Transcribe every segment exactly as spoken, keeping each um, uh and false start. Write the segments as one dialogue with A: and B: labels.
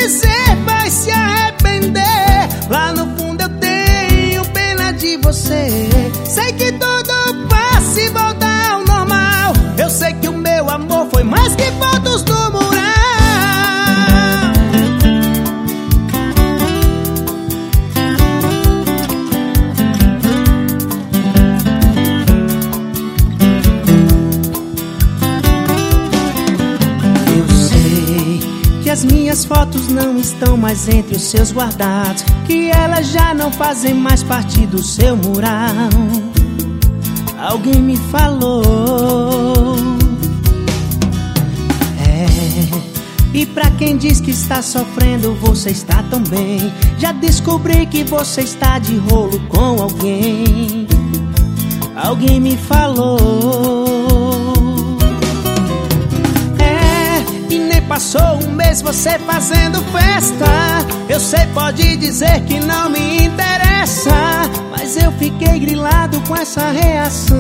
A: dizer, vai se arrepender. Lá no fundo eu tenho pena de você. Sei que tudo passa e volta ao normal. Eu sei que o meu amor foi mais que fotos no mural. As minhas fotos não estão mais entre os seus guardados, que elas já não fazem mais parte do seu mural. Alguém me falou. É, e pra quem diz que está sofrendo, você está tão bem. Já descobri que você está de rolo com alguém. Alguém me falou. Passou um mês você fazendo festa. Eu sei, pode dizer que não me interessa, mas eu fiquei grilado com essa reação.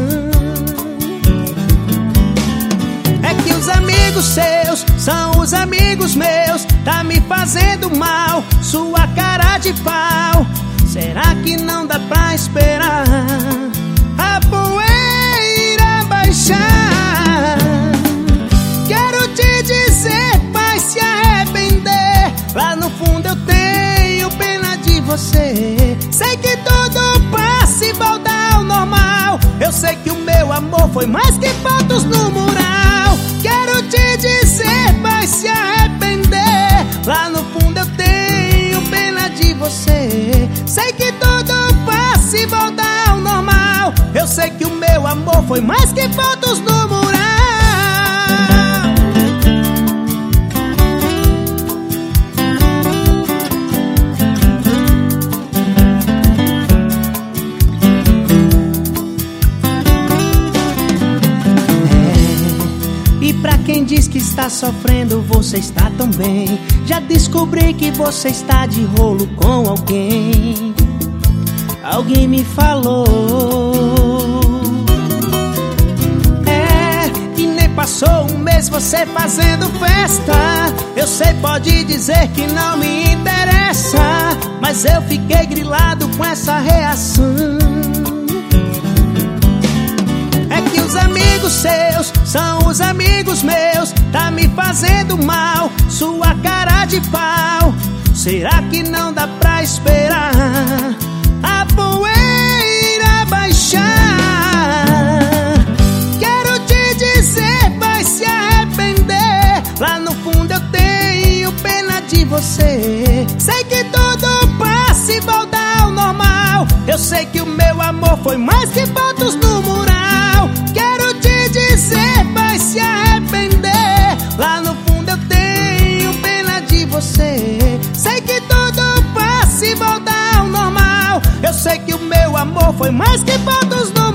A: É que os amigos seus são os amigos meus. Tá me fazendo mal, sua cara de pau. Será que não dá pra esperar a poeira baixar? Quero te dizer, vai se arrepender. Lá no fundo eu tenho pena de você. Sei que tudo passa e volta ao normal. Eu sei que o meu amor foi mais que fotos no mural. Quero te dizer, vai se arrepender. Lá no fundo eu tenho pena de você. Sei que tudo passa e volta ao normal. Eu sei que o meu amor foi mais que fotos no mural. Pra quem diz que está sofrendo, você está tão bem. Já descobri que você está de rolo com alguém. Alguém me falou. É, e nem passou um mês você fazendo festa. Eu sei, pode dizer que não me interessa, mas eu fiquei grilado com essa reação. Os amigos seus são os amigos meus. Tá me fazendo mal, sua cara de pau. Será que não dá pra esperar a poeira baixar? Quero te dizer, vai se arrepender. Lá no fundo eu tenho pena de você. Sei que tudo passa e volta ao normal. Eu sei que o meu amor foi mais que fotos no mural. Quero te dizer, vai se arrepender. Lá no fundo eu tenho pena de você. Sei que tudo passa e volta ao normal. Eu sei que o meu amor foi mais que fotos no